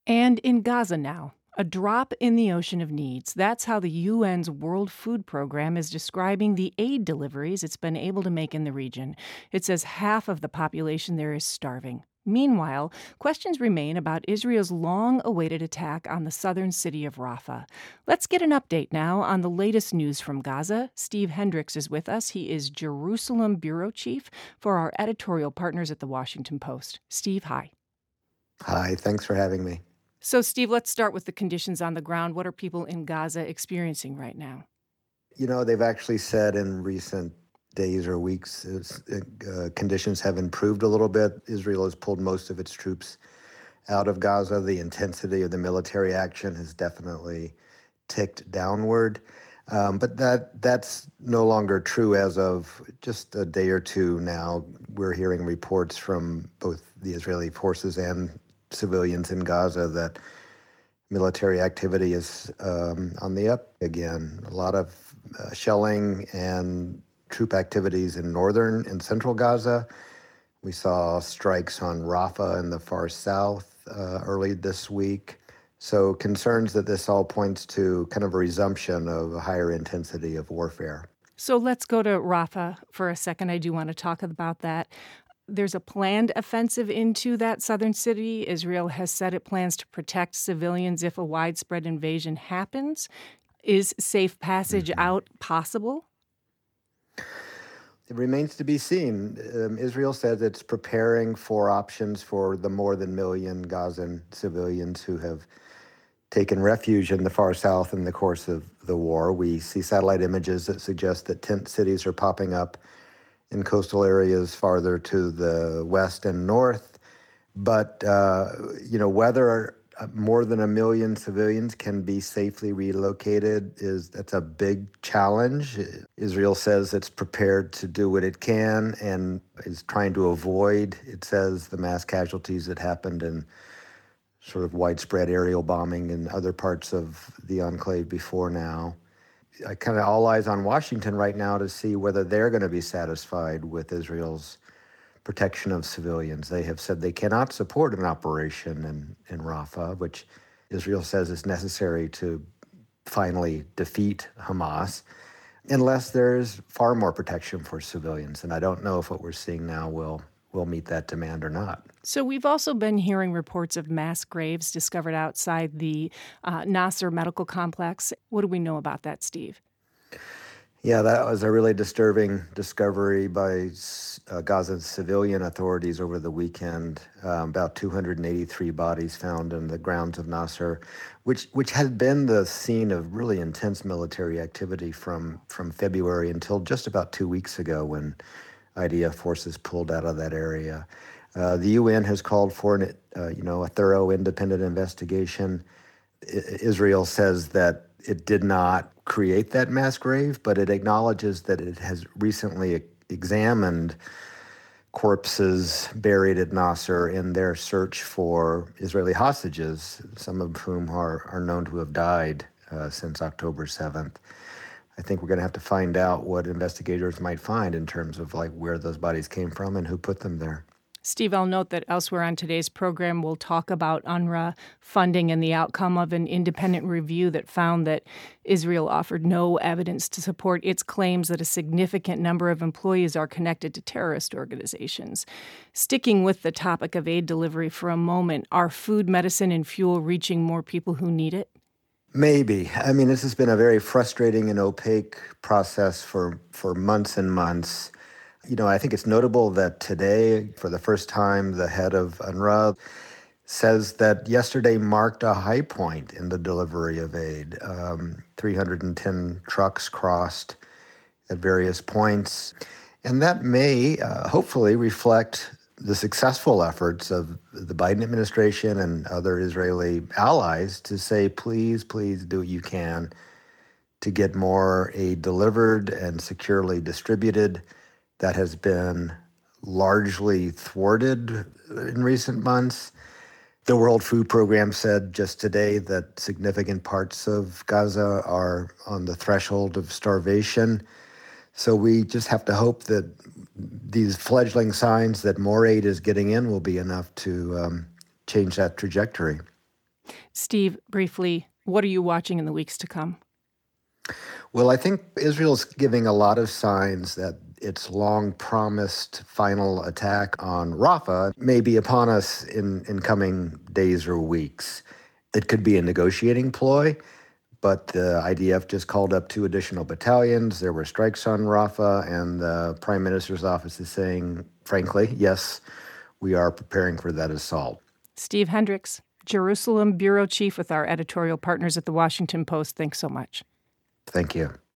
And in Gaza now, a drop in the ocean of needs. That's how the UN's World Food Program is describing the aid deliveries it's been able to make in the region. It says half of the population there is starving. Meanwhile, questions remain about Israel's long awaited attack on the southern city of Rafah. Let's get an update now on the latest news from Gaza. Steve Hendricks is with us. He is Jerusalem bureau chief for our editorial partners at the Washington Post. Steve, hi. Hi, thanks for having me. So, Steve, let's start with the conditions on the ground. What are people in Gaza experiencing right now? They've actually said in recent days or weeks, conditions have improved a little bit. Israel has pulled most of its troops out of Gaza. The intensity of the military action has definitely ticked downward. But that's no longer true as of just a day or two now. We're hearing reports from both the Israeli forces and civilians in Gaza that military activity is on the up again. A lot of shelling and troop activities in northern and central Gaza. We saw strikes on Rafah in the far south early this week. So concerns that this all points to kind of a resumption of a higher intensity of warfare. So let's go to Rafah for a second. I do want to talk about that. There's a planned offensive into that southern city. Israel has said it plans to protect civilians if a widespread invasion happens. Is safe passage out possible? It remains to be seen. Israel says it's preparing for options for the more than 1 million Gazan civilians who have taken refuge in the far south in the course of the war. We see satellite images that suggest that tent cities are popping up in coastal areas farther to the west and north. But, whether more than 1 million civilians can be safely relocated that's a big challenge. Israel says it's prepared to do what it can and is trying to avoid, it says, the mass casualties that happened in sort of widespread aerial bombing in other parts of the enclave before now. I kind of all eyes on Washington right now to see whether they're going to be satisfied with Israel's protection of civilians. They have said they cannot support an operation in Rafah, which Israel says is necessary to finally defeat Hamas, unless there's far more protection for civilians. And I don't know if what we're seeing now will meet that demand or not. So we've also been hearing reports of mass graves discovered outside the Nasser medical complex. What do we know about that, Steve? Yeah, that was a really disturbing discovery by Gaza's civilian authorities over the weekend. About 283 bodies found in the grounds of Nasser, which had been the scene of really intense military activity from February until just about 2 weeks ago when IDF forces pulled out of that area. The UN has called for a thorough independent investigation. Israel says that it did not create that mass grave, but it acknowledges that it has recently examined corpses buried at Nasser in their search for Israeli hostages, some of whom are known to have died since October 7th. I think we're going to have to find out what investigators might find in terms of where those bodies came from and who put them there. Steve, I'll note that elsewhere on today's program, we'll talk about UNRWA funding and the outcome of an independent review that found that Israel offered no evidence to support its claims that a significant number of employees are connected to terrorist organizations. Sticking with the topic of aid delivery for a moment, are food, medicine, and fuel reaching more people who need it? Maybe. I mean, this has been a very frustrating and opaque process for months and months. I think it's notable that today, for the first time, the head of UNRWA says that yesterday marked a high point in the delivery of aid. 310 trucks crossed at various points. And that may hopefully reflect the successful efforts of the Biden administration and other Israeli allies to say, please do what you can to get more aid delivered and securely distributed. That has been largely thwarted in recent months. The World Food Program said just today that significant parts of Gaza are on the threshold of starvation. So we just have to hope that these fledgling signs that more aid is getting in will be enough to change that trajectory. Steve, briefly, what are you watching in the weeks to come? Well, I think Israel's giving a lot of signs that its long promised final attack on Rafah may be upon us in coming days or weeks. It could be a negotiating ploy, but the IDF just called up 2 additional battalions. There were strikes on Rafah, and the Prime Minister's office is saying, frankly, yes, we are preparing for that assault. Steve Hendricks, Jerusalem bureau chief with our editorial partners at The Washington Post. Thanks so much. Thank you.